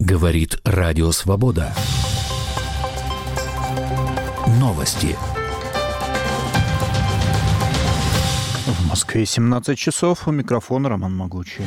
Говорит Радио Свобода. Новости. В Москве 17 часов. У микрофона Роман Могучий.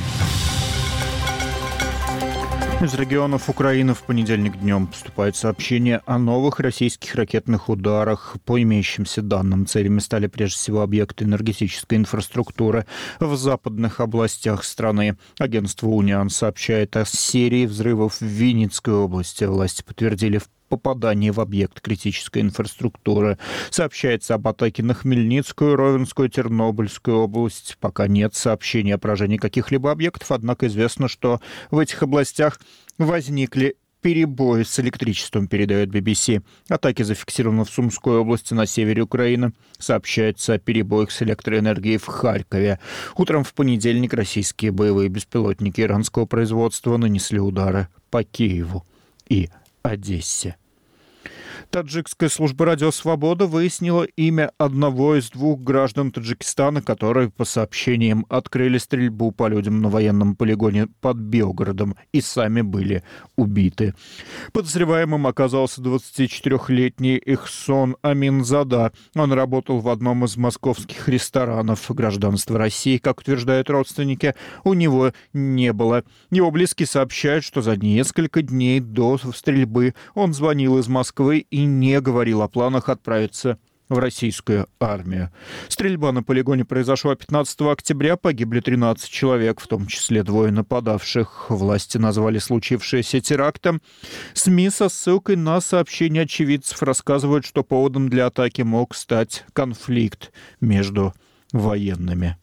Из регионов Украины в понедельник днем поступают сообщения о новых российских ракетных ударах. По имеющимся данным, целями стали прежде всего объекты энергетической инфраструктуры в западных областях страны. Агентство «Униан» сообщает о серии взрывов в Винницкой области. Власти подтвердили попадание в объект критической инфраструктуры. Сообщается об атаке на Хмельницкую, Ровенскую, Тернопольскую область. Пока нет сообщений о поражении каких-либо объектов, однако известно, что в этих областях возникли перебои с электричеством, передает BBC. Атаки зафиксированы в Сумской области на севере Украины. Сообщается о перебоях с электроэнергией в Харькове. Утром в понедельник российские боевые беспилотники иранского производства нанесли удары по Киеву и Одессе. Таджикская служба «Радио Свобода» выяснила имя одного из двух граждан Таджикистана, которые, по сообщениям, открыли стрельбу по людям на военном полигоне под Белгородом и сами были убиты. Подозреваемым оказался 24-летний Ихсон Аминзада. Он работал в одном из московских ресторанов. Гражданства России, как утверждают родственники, у него не было. Его близкие сообщают, что за несколько дней до стрельбы он звонил из Москвы и не говорил о планах отправиться в российскую армию. Стрельба на полигоне произошла 15 октября. Погибли 13 человек, в том числе двое нападавших. Власти назвали случившееся терактом. СМИ со ссылкой на сообщения очевидцев рассказывают, что поводом для атаки мог стать конфликт между военными.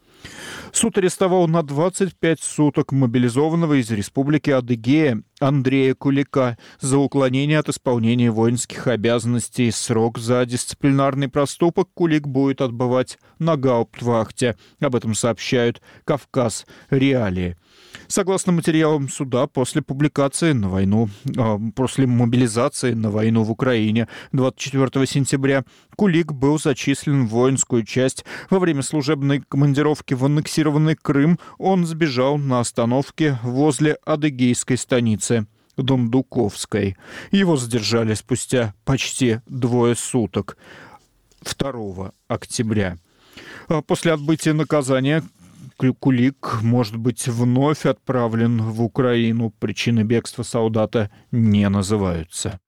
Суд арестовал на 25 суток мобилизованного из Республики Адыгея Андрея Кулика за уклонение от исполнения воинских обязанностей. Срок за дисциплинарный проступок Кулик будет отбывать на гауптвахте. Об этом сообщают «Кавказ Реалии». Согласно материалам суда, после мобилизации на войну в Украине 24 сентября Кулик был зачислен в воинскую часть. Во время служебной командировки в аннексированный Крым он сбежал на остановке возле адыгейской станицы Дондуковской. Его задержали спустя почти 2 суток, 2 октября. После отбытия наказания Кулик может быть вновь отправлен в Украину. Причины бегства солдата не называются.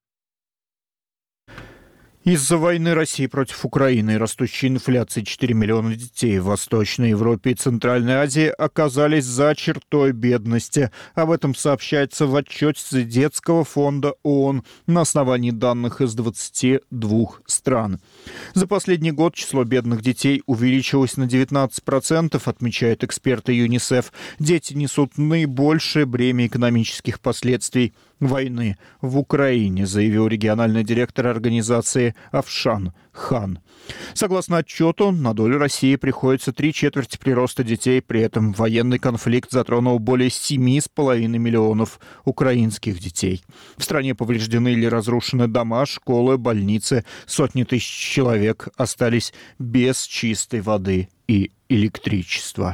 Из-за войны России против Украины и растущей инфляции 4 миллиона детей в Восточной Европе и Центральной Азии оказались за чертой бедности. Об этом сообщается в отчете Детского фонда ООН на основании данных из 22 стран. За последний год число бедных детей увеличилось на 19%, отмечают эксперты ЮНИСЕФ. Дети несут наибольшее бремя экономических последствий войны в Украине, заявил региональный директор организации Афшан Хан. Согласно отчету, на долю России приходится 3/4 прироста детей, при этом военный конфликт затронул более 7,5 миллионов украинских детей. В стране повреждены или разрушены дома, школы, больницы. Сотни тысяч человек остались без чистой воды и электричества.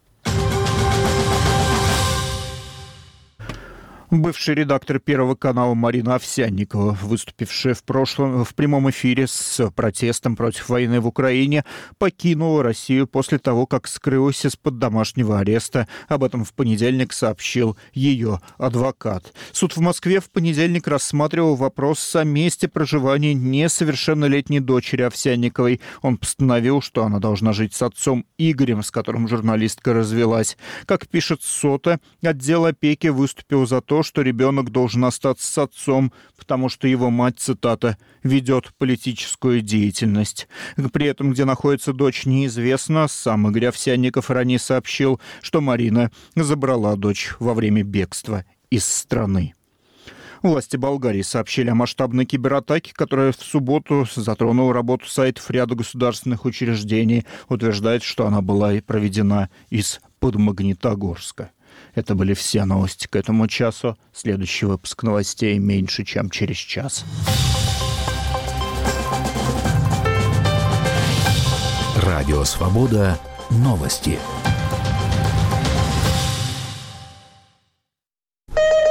Бывший редактор Первого канала Марина Овсянникова, выступившая в прямом эфире с протестом против войны в Украине, покинула Россию после того, как скрылась из-под домашнего ареста. Об этом в понедельник сообщил ее адвокат. Суд в Москве в понедельник рассматривал вопрос о месте проживания несовершеннолетней дочери Овсянниковой. Он постановил, что она должна жить с отцом Игорем, с которым журналистка развелась. Как пишет СОТА, отдел опеки выступил за то, что ребенок должен остаться с отцом, потому что его мать, цитата, «ведет политическую деятельность». При этом, где находится дочь, неизвестно. Сам Игорь Овсянников ранее сообщил, что Марина забрала дочь во время бегства из страны. Власти Болгарии сообщили о масштабной кибератаке, которая в субботу затронула работу сайтов ряда государственных учреждений. Утверждает, что она была проведена из-под Магнитогорска. Это были все новости к этому часу. Следующий выпуск новостей меньше, чем через час. Радио Свобода. Новости.